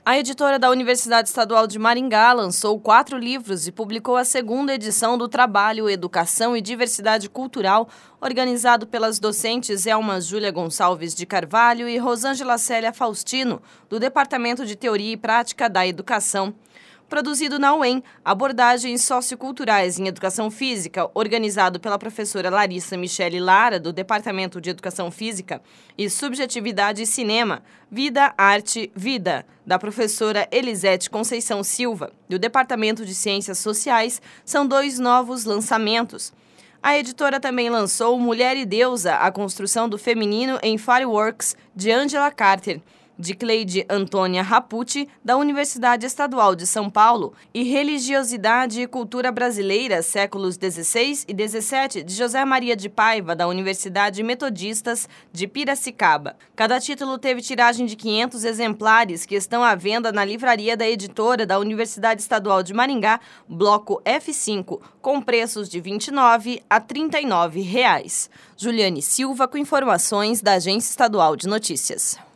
A editora da Universidade Estadual de Maringá lançou 4 livros e publicou a segunda edição do trabalho Educação e Diversidade Cultural, organizado pelas docentes Elma Júlia Gonçalves de Carvalho e Rosângela Célia Faustino, do Departamento de Teoria e Prática da Educação. Produzido na UEM, Abordagens Socioculturais em Educação Física, organizado pela professora Larissa Michele Lara, do Departamento de Educação Física, e Subjetividade e Cinema, Vida, Arte, Vida, da professora Elisete Conceição Silva, do Departamento de Ciências Sociais, são 2 novos lançamentos. A editora também lançou Mulher e Deusa, a construção do feminino em Fireworks, de Angela Carter, de Cleide Antônia Rapucci, da Universidade Estadual de São Paulo, e Religiosidade e Cultura Brasileira, séculos XVI e XVII, de José Maria de Paiva, da Universidade Metodistas de Piracicaba. Cada título teve tiragem de 500 exemplares, que estão à venda na livraria da editora da Universidade Estadual de Maringá, bloco F5, com preços de R$ 29 a R$ 39. Juliane Silva, com informações da Agência Estadual de Notícias.